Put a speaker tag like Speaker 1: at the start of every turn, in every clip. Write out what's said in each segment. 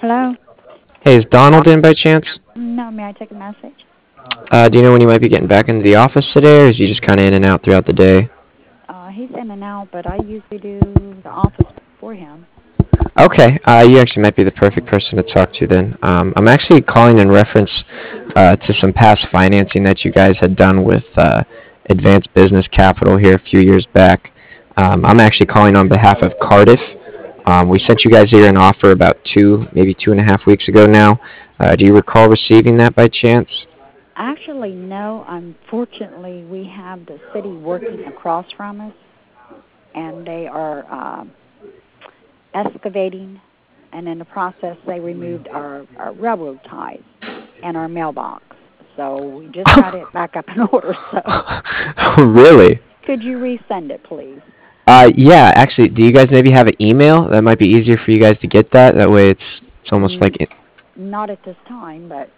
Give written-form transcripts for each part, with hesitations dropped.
Speaker 1: Hello?
Speaker 2: Hey, is Donald in by chance?
Speaker 1: No, may I take a message?
Speaker 2: Do you know when he might be getting back into the office today, or is he just kind of in and out throughout the day?
Speaker 1: He's in and out, but I usually do the office for him.
Speaker 2: Okay, you actually might be the perfect person to talk to then. I'm actually calling in reference to some past financing that you guys had done with Advanced Business Capital here a few years back. I'm actually calling on behalf of Cardiff. We sent you guys here an offer about maybe 2.5 weeks ago now. Do you recall receiving that by chance?
Speaker 1: Actually, no. Unfortunately, we have the city working across from us, and they are excavating, and in the process, they removed our railroad ties and our mailbox. So we just got it back up in order. So
Speaker 2: Really?
Speaker 1: could you resend it, please?
Speaker 2: Yeah, actually, do you guys maybe have an email? That might be easier for you guys to get that. That way it's almost
Speaker 1: N-
Speaker 2: like it,
Speaker 1: Not at this time, but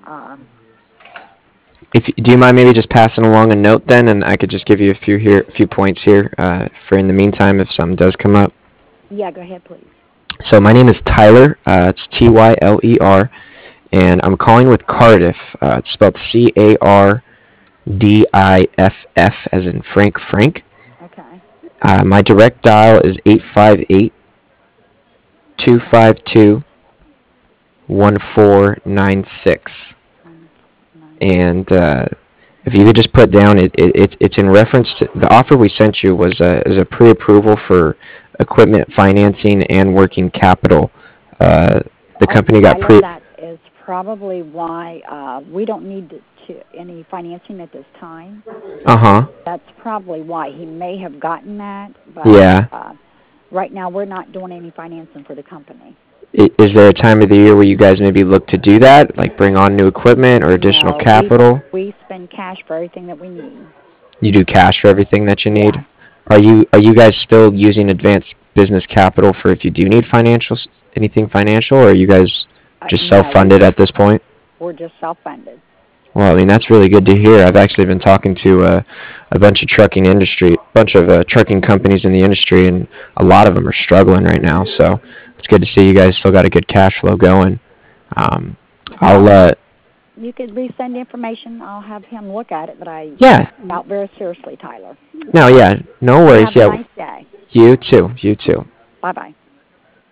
Speaker 2: if do you mind maybe just passing along a note then, and I could just give you a few points here for in the meantime if something does come up.
Speaker 1: yeah, go ahead, please.
Speaker 2: So my name is Tyler. It's Tyler, and I'm calling with Cardiff. It's spelled Cardiff, as in Frank Frank.
Speaker 1: Okay.
Speaker 2: My direct dial is 858-252 1496.
Speaker 1: One, nine,
Speaker 2: And if you could just put down, it's in reference to the offer we sent you was is a pre-approval for equipment financing and working capital. Uh, the company got
Speaker 1: Tyler,
Speaker 2: pre.
Speaker 1: that is probably why we don't need any financing at this time.
Speaker 2: Uh huh.
Speaker 1: That's probably why he may have gotten that, but
Speaker 2: Yeah.
Speaker 1: right now we're not doing any financing for the company.
Speaker 2: Is there a time of the year where you guys maybe look to do that, like bring on new equipment or additional
Speaker 1: No,
Speaker 2: capital?
Speaker 1: we spend cash for everything that we need.
Speaker 2: You do cash for everything that you need.
Speaker 1: Yes.
Speaker 2: Are you guys still using advanced business capital for if you do need anything financial, or are you guys just
Speaker 1: No,
Speaker 2: self-funded at this point?
Speaker 1: we're just self-funded.
Speaker 2: Well, I mean that's really good to hear. I've actually been talking to a bunch of trucking companies in the industry, and a lot of them are struggling right now. So it's good to see you guys still got a good cash flow going. Um, I'll
Speaker 1: Well, you could resend the information. I'll have him look at it, but I
Speaker 2: yeah,
Speaker 1: doubt very seriously, Tyler.
Speaker 2: no, yeah, no
Speaker 1: You
Speaker 2: worries.
Speaker 1: have a
Speaker 2: Yeah,
Speaker 1: nice day.
Speaker 2: you too, you too.
Speaker 1: Bye-bye.